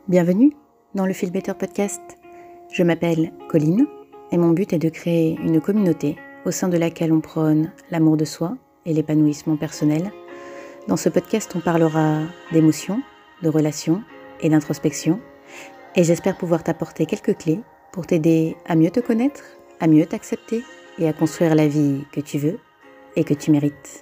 Bienvenue dans le Feel Better Podcast. Je m'appelle Colline et mon but est de créer une communauté au sein de laquelle on prône l'amour de soi et l'épanouissement personnel. Dans ce podcast, on parlera d'émotions, de relations et d'introspection. Et j'espère pouvoir t'apporter quelques clés pour t'aider à mieux te connaître, à mieux t'accepter et à construire la vie que tu veux et que tu mérites.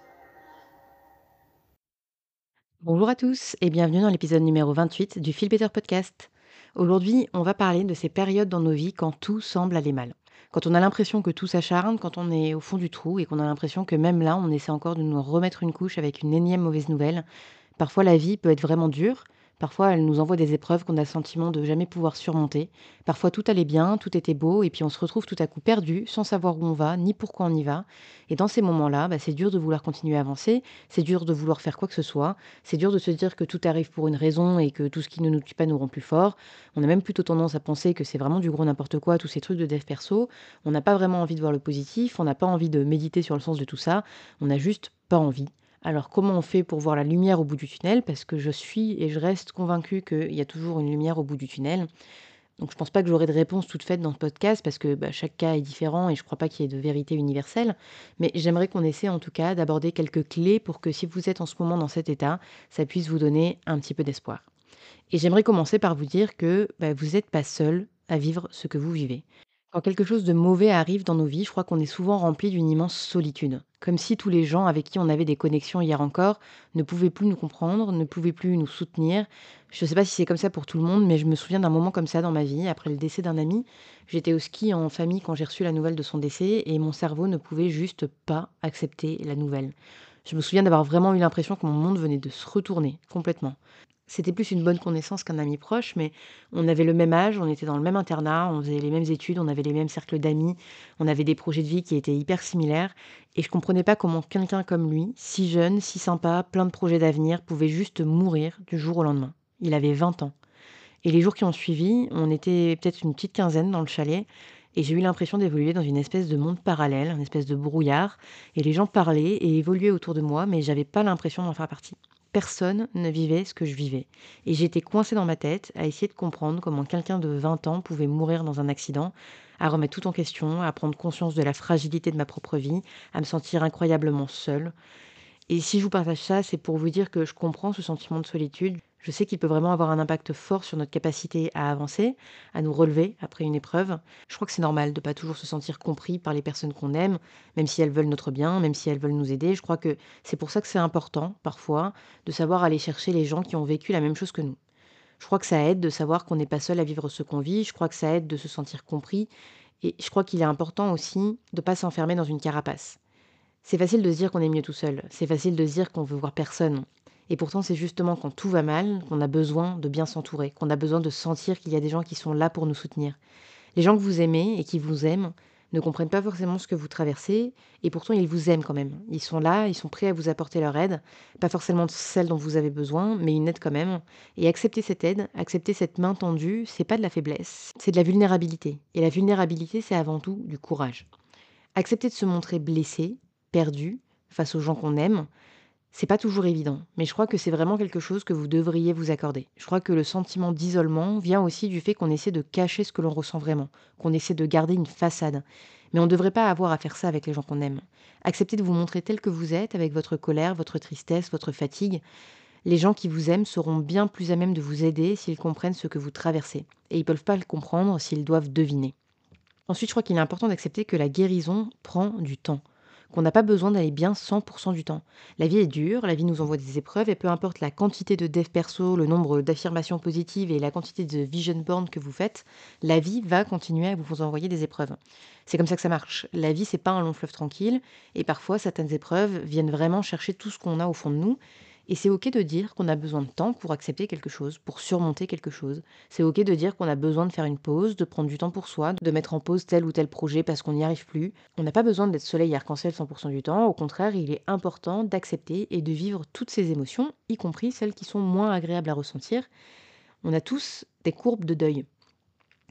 Bonjour à tous et bienvenue dans l'épisode numéro 28 du Feel Better Podcast. Aujourd'hui, on va parler de ces périodes dans nos vies quand tout semble aller mal. Quand on a l'impression que tout s'acharne, quand on est au fond du trou et qu'on a l'impression que même là, on essaie encore de nous remettre une couche avec une énième mauvaise nouvelle. Parfois, la vie peut être vraiment dure. Parfois, elle nous envoie des épreuves qu'on a le sentiment de jamais pouvoir surmonter. Parfois, tout allait bien, tout était beau, et puis on se retrouve tout à coup perdu, sans savoir où on va, ni pourquoi on y va. Et dans ces moments-là, c'est dur de vouloir continuer à avancer, c'est dur de vouloir faire quoi que ce soit, c'est dur de se dire que tout arrive pour une raison et que tout ce qui ne nous tue pas nous rend plus fort. On a même plutôt tendance à penser que c'est vraiment du gros n'importe quoi, tous ces trucs de dev perso. On n'a pas vraiment envie de voir le positif, on n'a pas envie de méditer sur le sens de tout ça, on n'a juste pas envie. Alors comment on fait pour voir la lumière au bout du tunnel? Parce que je suis et je reste convaincue qu'il y a toujours une lumière au bout du tunnel. Donc je pense pas que j'aurai de réponse toute faite dans ce podcast parce que chaque cas est différent et je crois pas qu'il y ait de vérité universelle. Mais j'aimerais qu'on essaie en tout cas d'aborder quelques clés pour que si vous êtes en ce moment dans cet état, ça puisse vous donner un petit peu d'espoir. Et j'aimerais commencer par vous dire que vous n'êtes pas seul à vivre ce que vous vivez. Quand quelque chose de mauvais arrive dans nos vies, je crois qu'on est souvent rempli d'une immense solitude. Comme si tous les gens avec qui on avait des connexions hier encore ne pouvaient plus nous comprendre, ne pouvaient plus nous soutenir. Je ne sais pas si c'est comme ça pour tout le monde, mais je me souviens d'un moment comme ça dans ma vie, après le décès d'un ami. J'étais au ski en famille quand j'ai reçu la nouvelle de son décès et mon cerveau ne pouvait juste pas accepter la nouvelle. Je me souviens d'avoir vraiment eu l'impression que mon monde venait de se retourner complètement. C'était plus une bonne connaissance qu'un ami proche, mais on avait le même âge, on était dans le même internat, on faisait les mêmes études, on avait les mêmes cercles d'amis, on avait des projets de vie qui étaient hyper similaires et je comprenais pas comment quelqu'un comme lui, si jeune, si sympa, plein de projets d'avenir, pouvait juste mourir du jour au lendemain. Il avait 20 ans et les jours qui ont suivi, on était peut-être une petite quinzaine dans le chalet et j'ai eu l'impression d'évoluer dans une espèce de monde parallèle, une espèce de brouillard et les gens parlaient et évoluaient autour de moi, mais j'avais pas l'impression d'en faire partie. Personne ne vivait ce que je vivais et j'étais coincée dans ma tête à essayer de comprendre comment quelqu'un de 20 ans pouvait mourir dans un accident, à remettre tout en question, à prendre conscience de la fragilité de ma propre vie, à me sentir incroyablement seule. Et si je vous partage ça, c'est pour vous dire que je comprends ce sentiment de solitude. Je sais qu'il peut vraiment avoir un impact fort sur notre capacité à avancer, à nous relever après une épreuve. Je crois que c'est normal de pas toujours se sentir compris par les personnes qu'on aime, même si elles veulent notre bien, même si elles veulent nous aider. Je crois que c'est pour ça que c'est important, parfois, de savoir aller chercher les gens qui ont vécu la même chose que nous. Je crois que ça aide de savoir qu'on n'est pas seul à vivre ce qu'on vit. Je crois que ça aide de se sentir compris. Et je crois qu'il est important aussi de ne pas s'enfermer dans une carapace. C'est facile de se dire qu'on est mieux tout seul. C'est facile de se dire qu'on veut voir personne. Et pourtant, c'est justement quand tout va mal qu'on a besoin de bien s'entourer, qu'on a besoin de sentir qu'il y a des gens qui sont là pour nous soutenir. Les gens que vous aimez et qui vous aiment ne comprennent pas forcément ce que vous traversez, et pourtant ils vous aiment quand même. Ils sont là, ils sont prêts à vous apporter leur aide, pas forcément celle dont vous avez besoin, mais une aide quand même. Et accepter cette aide, accepter cette main tendue, c'est pas de la faiblesse, c'est de la vulnérabilité. Et la vulnérabilité, c'est avant tout du courage. Accepter de se montrer blessé, perdu, face aux gens qu'on aime, c'est pas toujours évident, mais je crois que c'est vraiment quelque chose que vous devriez vous accorder. Je crois que le sentiment d'isolement vient aussi du fait qu'on essaie de cacher ce que l'on ressent vraiment, qu'on essaie de garder une façade. Mais on ne devrait pas avoir à faire ça avec les gens qu'on aime. Acceptez de vous montrer tel que vous êtes, avec votre colère, votre tristesse, votre fatigue. Les gens qui vous aiment seront bien plus à même de vous aider s'ils comprennent ce que vous traversez. Et ils ne peuvent pas le comprendre s'ils doivent deviner. Ensuite, je crois qu'il est important d'accepter que la guérison prend du temps, qu'on n'a pas besoin d'aller bien 100% du temps. La vie est dure, la vie nous envoie des épreuves et peu importe la quantité de dev perso, le nombre d'affirmations positives et la quantité de vision board que vous faites, la vie va continuer à vous envoyer des épreuves. C'est comme ça que ça marche. La vie, c'est pas un long fleuve tranquille et parfois certaines épreuves viennent vraiment chercher tout ce qu'on a au fond de nous. Et c'est ok de dire qu'on a besoin de temps pour accepter quelque chose, pour surmonter quelque chose. C'est ok de dire qu'on a besoin de faire une pause, de prendre du temps pour soi, de mettre en pause tel ou tel projet parce qu'on n'y arrive plus. On n'a pas besoin d'être soleil arc-en-ciel 100% du temps. Au contraire, il est important d'accepter et de vivre toutes ces émotions, y compris celles qui sont moins agréables à ressentir. On a tous des courbes de deuil.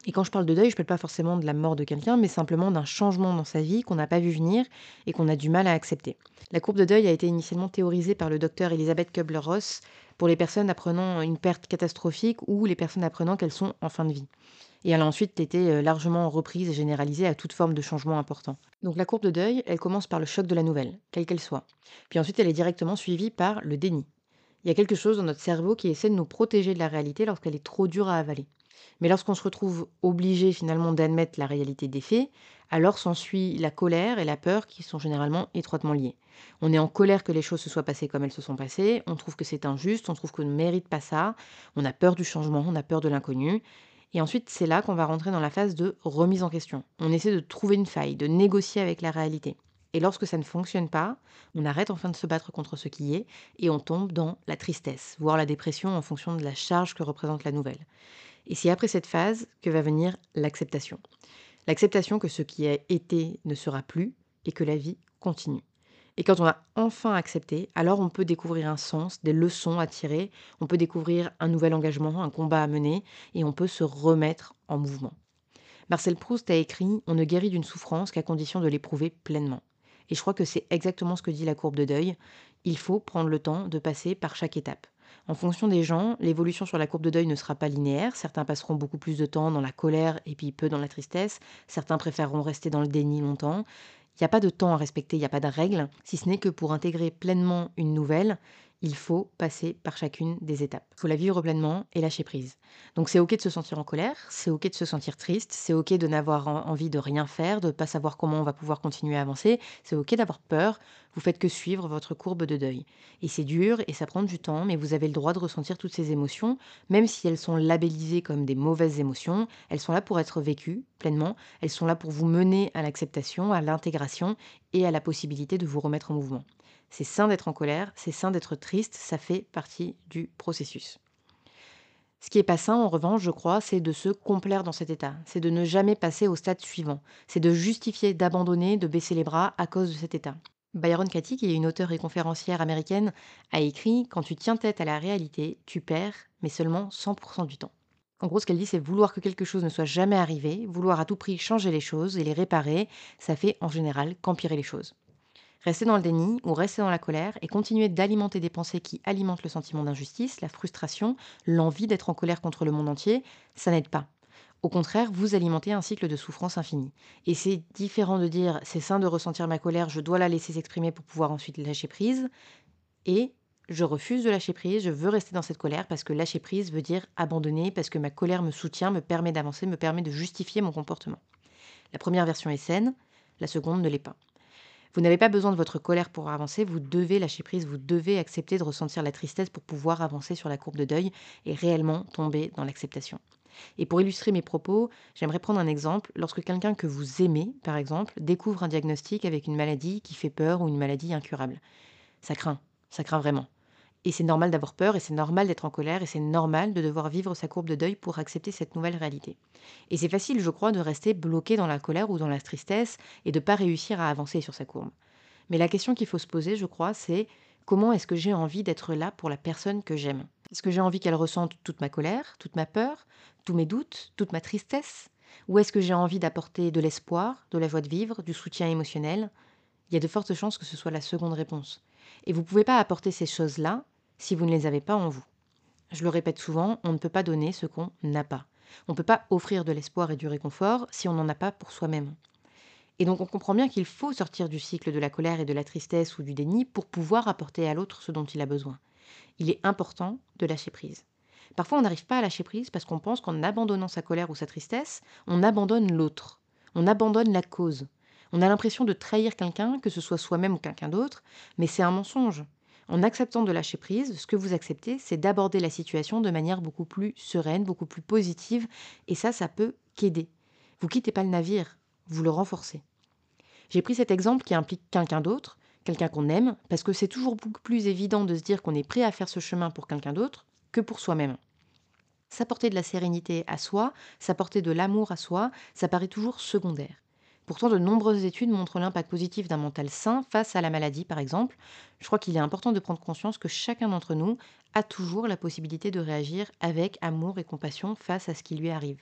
Et quand je parle de deuil, je parle pas forcément de la mort de quelqu'un, mais simplement d'un changement dans sa vie qu'on n'a pas vu venir et qu'on a du mal à accepter. La courbe de deuil a été initialement théorisée par le docteur Elisabeth Kubler-Ross pour les personnes apprenant une perte catastrophique ou les personnes apprenant qu'elles sont en fin de vie. Et elle a ensuite été largement reprise et généralisée à toute forme de changement important. Donc la courbe de deuil, elle commence par le choc de la nouvelle, quelle qu'elle soit. Puis ensuite, elle est directement suivie par le déni. Il y a quelque chose dans notre cerveau qui essaie de nous protéger de la réalité lorsqu'elle est trop dure à avaler. Mais lorsqu'on se retrouve obligé finalement d'admettre la réalité des faits, alors s'ensuit la colère et la peur qui sont généralement étroitement liées. On est en colère que les choses se soient passées comme elles se sont passées, on trouve que c'est injuste, on trouve qu'on ne mérite pas ça, on a peur du changement, on a peur de l'inconnu. Et ensuite, c'est là qu'on va rentrer dans la phase de remise en question. On essaie de trouver une faille, de négocier avec la réalité. Et lorsque ça ne fonctionne pas, on arrête enfin de se battre contre ce qui est et on tombe dans la tristesse, voire la dépression en fonction de la charge que représente la nouvelle. Et c'est après cette phase que va venir l'acceptation. L'acceptation que ce qui a été ne sera plus et que la vie continue. Et quand on a enfin accepté, alors on peut découvrir un sens, des leçons à tirer, on peut découvrir un nouvel engagement, un combat à mener, et on peut se remettre en mouvement. Marcel Proust a écrit: On ne guérit d'une souffrance qu'à condition de l'éprouver pleinement. Et je crois que c'est exactement ce que dit la courbe de deuil. Il faut prendre le temps de passer par chaque étape. En fonction des gens, l'évolution sur la courbe de deuil ne sera pas linéaire. Certains passeront beaucoup plus de temps dans la colère et puis peu dans la tristesse. Certains préféreront rester dans le déni longtemps. Il n'y a pas de temps à respecter, il n'y a pas de règle, si ce n'est que pour intégrer pleinement une nouvelle, il faut passer par chacune des étapes. Il faut la vivre pleinement et lâcher prise. Donc c'est OK de se sentir en colère, c'est OK de se sentir triste, c'est OK de n'avoir envie de rien faire, de ne pas savoir comment on va pouvoir continuer à avancer, c'est OK d'avoir peur, vous faites que suivre votre courbe de deuil. Et c'est dur et ça prend du temps, mais vous avez le droit de ressentir toutes ces émotions, même si elles sont labellisées comme des mauvaises émotions, elles sont là pour être vécues pleinement, elles sont là pour vous mener à l'acceptation, à l'intégration et à la possibilité de vous remettre en mouvement. C'est sain d'être en colère, c'est sain d'être triste, ça fait partie du processus. Ce qui est pas sain, en revanche, je crois, c'est de se complaire dans cet état. C'est de ne jamais passer au stade suivant. C'est de justifier, d'abandonner, de baisser les bras à cause de cet état. Byron Katie, qui est une auteure et conférencière américaine, a écrit: Quand tu tiens tête à la réalité, tu perds, mais seulement 100% du temps. En gros, ce qu'elle dit, c'est vouloir que quelque chose ne soit jamais arrivé, vouloir à tout prix changer les choses et les réparer, ça fait en général qu'empirer les choses. Rester dans le déni ou rester dans la colère et continuer d'alimenter des pensées qui alimentent le sentiment d'injustice, la frustration, l'envie d'être en colère contre le monde entier, ça n'aide pas. Au contraire, vous alimentez un cycle de souffrance infinie. Et c'est différent de dire: c'est sain de ressentir ma colère, je dois la laisser s'exprimer pour pouvoir ensuite lâcher prise, et je refuse de lâcher prise, je veux rester dans cette colère parce que lâcher prise veut dire abandonner, parce que ma colère me soutient, me permet d'avancer, me permet de justifier mon comportement. La première version est saine, la seconde ne l'est pas. Vous n'avez pas besoin de votre colère pour avancer, vous devez lâcher prise, vous devez accepter de ressentir la tristesse pour pouvoir avancer sur la courbe de deuil et réellement tomber dans l'acceptation. Et pour illustrer mes propos, j'aimerais prendre un exemple. Lorsque quelqu'un que vous aimez, par exemple, découvre un diagnostic avec une maladie qui fait peur ou une maladie incurable, ça craint vraiment. Et c'est normal d'avoir peur et c'est normal d'être en colère et c'est normal de devoir vivre sa courbe de deuil pour accepter cette nouvelle réalité. Et c'est facile, je crois, de rester bloqué dans la colère ou dans la tristesse et de ne pas réussir à avancer sur sa courbe. Mais la question qu'il faut se poser, je crois, c'est: comment est-ce que j'ai envie d'être là pour la personne que j'aime? Est-ce que j'ai envie qu'elle ressente toute ma colère, toute ma peur, tous mes doutes, toute ma tristesse? Ou est-ce que j'ai envie d'apporter de l'espoir, de la joie de vivre, du soutien émotionnel? Il y a de fortes chances que ce soit la seconde réponse. Et vous ne pouvez pas apporter ces choses-là si vous ne les avez pas en vous. Je le répète souvent, on ne peut pas donner ce qu'on n'a pas. On ne peut pas offrir de l'espoir et du réconfort si on n'en a pas pour soi-même. Et donc on comprend bien qu'il faut sortir du cycle de la colère et de la tristesse ou du déni pour pouvoir apporter à l'autre ce dont il a besoin. Il est important de lâcher prise. Parfois on n'arrive pas à lâcher prise parce qu'on pense qu'en abandonnant sa colère ou sa tristesse, on abandonne l'autre. On abandonne la cause. On a l'impression de trahir quelqu'un, que ce soit soi-même ou quelqu'un d'autre, mais c'est un mensonge. En acceptant de lâcher prise, ce que vous acceptez, c'est d'aborder la situation de manière beaucoup plus sereine, beaucoup plus positive, et ça peut qu'aider. Vous quittez pas le navire, vous le renforcez. J'ai pris cet exemple qui implique quelqu'un d'autre, quelqu'un qu'on aime, parce que c'est toujours beaucoup plus évident de se dire qu'on est prêt à faire ce chemin pour quelqu'un d'autre que pour soi-même. S'apporter de la sérénité à soi, s'apporter de l'amour à soi, ça paraît toujours secondaire. Pourtant, de nombreuses études montrent l'impact positif d'un mental sain face à la maladie, par exemple. Je crois qu'il est important de prendre conscience que chacun d'entre nous a toujours la possibilité de réagir avec amour et compassion face à ce qui lui arrive.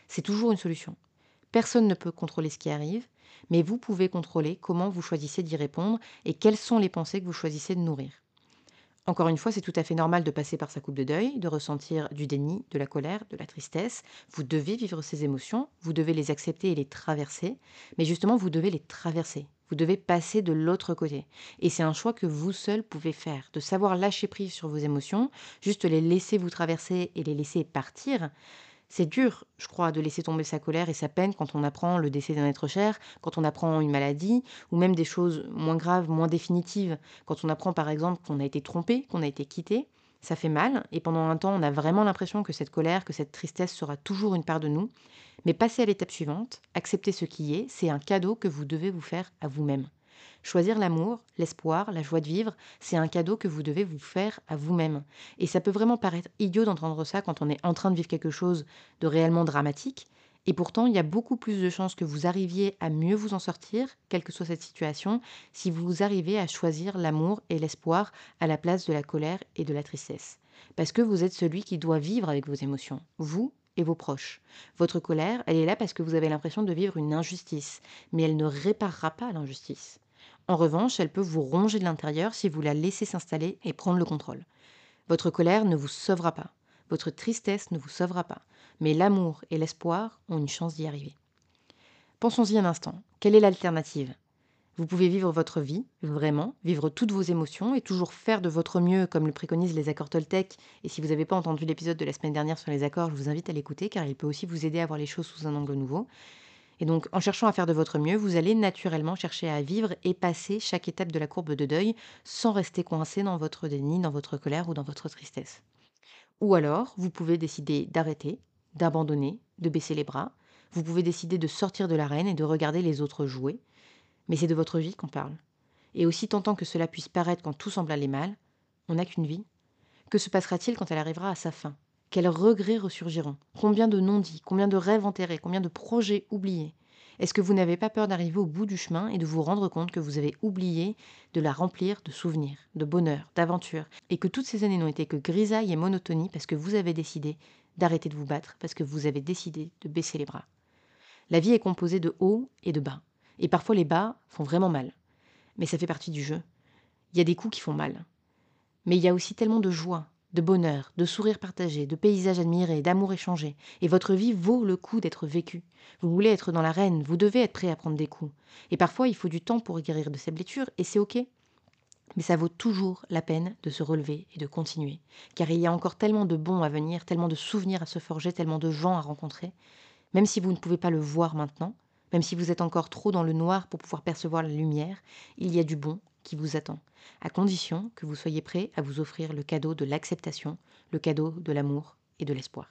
C'est toujours une solution. Personne ne peut contrôler ce qui arrive, mais vous pouvez contrôler comment vous choisissez d'y répondre et quelles sont les pensées que vous choisissez de nourrir. Encore une fois, c'est tout à fait normal de passer par sa coupe de deuil, de ressentir du déni, de la colère, de la tristesse. Vous devez vivre ces émotions, vous devez les accepter et les traverser, mais justement, vous devez les traverser. Vous devez passer de l'autre côté. Et c'est un choix que vous seul pouvez faire, de savoir lâcher prise sur vos émotions, juste les laisser vous traverser et les laisser partir. C'est dur, je crois, de laisser tomber sa colère et sa peine quand on apprend le décès d'un être cher, quand on apprend une maladie, ou même des choses moins graves, moins définitives. Quand on apprend par exemple qu'on a été trompé, qu'on a été quitté, ça fait mal, et pendant un temps, on a vraiment l'impression que cette colère, que cette tristesse sera toujours une part de nous. Mais passer à l'étape suivante, accepter ce qui est, c'est un cadeau que vous devez vous faire à vous-même. Choisir l'amour, l'espoir, la joie de vivre, c'est un cadeau que vous devez vous faire à vous-même. Et ça peut vraiment paraître idiot d'entendre ça quand on est en train de vivre quelque chose de réellement dramatique. Et pourtant, il y a beaucoup plus de chances que vous arriviez à mieux vous en sortir, quelle que soit cette situation, si vous arrivez à choisir l'amour et l'espoir à la place de la colère et de la tristesse. Parce que vous êtes celui qui doit vivre avec vos émotions, vous et vos proches. Votre colère, elle est là parce que vous avez l'impression de vivre une injustice, mais elle ne réparera pas l'injustice. En revanche, elle peut vous ronger de l'intérieur si vous la laissez s'installer et prendre le contrôle. Votre colère ne vous sauvera pas. Votre tristesse ne vous sauvera pas. Mais l'amour et l'espoir ont une chance d'y arriver. Pensons-y un instant. Quelle est l'alternative? Vous pouvez vivre votre vie, vraiment, vivre toutes vos émotions et toujours faire de votre mieux comme le préconisent les accords Toltec. Et si vous n'avez pas entendu l'épisode de la semaine dernière sur les accords, je vous invite à l'écouter car il peut aussi vous aider à voir les choses sous un angle nouveau. Et donc, en cherchant à faire de votre mieux, vous allez naturellement chercher à vivre et passer chaque étape de la courbe de deuil sans rester coincé dans votre déni, dans votre colère ou dans votre tristesse. Ou alors, vous pouvez décider d'arrêter, d'abandonner, de baisser les bras. Vous pouvez décider de sortir de l'arène et de regarder les autres jouer. Mais c'est de votre vie qu'on parle. Et aussi tentant que cela puisse paraître quand tout semble aller mal, on n'a qu'une vie. Que se passera-t-il quand elle arrivera à sa fin? Quels regrets ressurgiront? Combien de non-dits? Combien de rêves enterrés? Combien de projets oubliés? Est-ce que vous n'avez pas peur d'arriver au bout du chemin et de vous rendre compte que vous avez oublié de la remplir de souvenirs, de bonheur, d'aventures, et que toutes ces années n'ont été que grisaille et monotonie parce que vous avez décidé d'arrêter de vous battre, parce que vous avez décidé de baisser les bras? La vie est composée de hauts et de bas. Et parfois les bas font vraiment mal. Mais ça fait partie du jeu. Il y a des coups qui font mal. Mais il y a aussi tellement de joie, de bonheur, de sourires partagés, de paysages admirés, d'amour échangé. Et votre vie vaut le coup d'être vécue. Vous voulez être dans l'arène, vous devez être prêt à prendre des coups. Et parfois, il faut du temps pour guérir de ces blessures, et c'est OK. Mais ça vaut toujours la peine de se relever et de continuer. Car il y a encore tellement de bons à venir, tellement de souvenirs à se forger, tellement de gens à rencontrer. Même si vous ne pouvez pas le voir maintenant, même si vous êtes encore trop dans le noir pour pouvoir percevoir la lumière, il y a du bon qui vous attend, à condition que vous soyez prêt à vous offrir le cadeau de l'acceptation, le cadeau de l'amour et de l'espoir.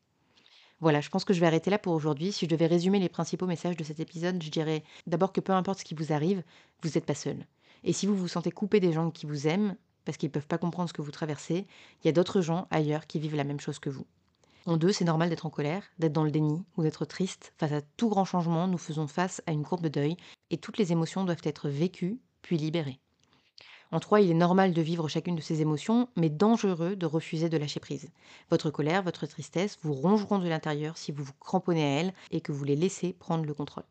Voilà, je pense que je vais arrêter là pour aujourd'hui. Si je devais résumer les principaux messages de cet épisode, je dirais d'abord que peu importe ce qui vous arrive, vous n'êtes pas seul. Et si vous vous sentez coupé des gens qui vous aiment, parce qu'ils ne peuvent pas comprendre ce que vous traversez, il y a d'autres gens ailleurs qui vivent la même chose que vous. En deux, c'est normal d'être en colère, d'être dans le déni ou d'être triste. Face à tout grand changement, nous faisons face à une courbe de deuil et toutes les émotions doivent être vécues puis libérées. En trois, il est normal de vivre chacune de ces émotions, mais dangereux de refuser de lâcher prise. Votre colère, votre tristesse vous rongeront de l'intérieur si vous vous cramponnez à elles et que vous les laissez prendre le contrôle.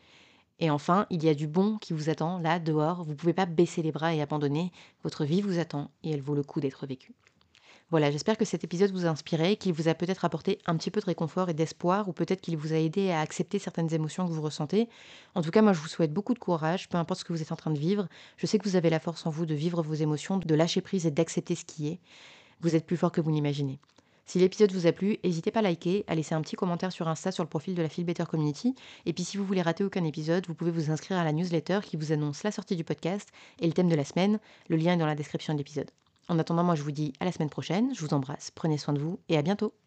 Et enfin, il y a du bon qui vous attend là, dehors. Vous ne pouvez pas baisser les bras et abandonner. Votre vie vous attend et elle vaut le coup d'être vécue. Voilà, j'espère que cet épisode vous a inspiré, qu'il vous a peut-être apporté un petit peu de réconfort et d'espoir, ou peut-être qu'il vous a aidé à accepter certaines émotions que vous ressentez. En tout cas, moi, je vous souhaite beaucoup de courage, peu importe ce que vous êtes en train de vivre. Je sais que vous avez la force en vous de vivre vos émotions, de lâcher prise et d'accepter ce qui est. Vous êtes plus fort que vous l'imaginez. Si l'épisode vous a plu, n'hésitez pas à liker, à laisser un petit commentaire sur Insta sur le profil de la Feel Better Community. Et puis si vous voulez rater aucun épisode, vous pouvez vous inscrire à la newsletter qui vous annonce la sortie du podcast et le thème de la semaine. Le lien est dans la description de l'épisode. En attendant, moi je vous dis à la semaine prochaine, je vous embrasse, prenez soin de vous et à bientôt.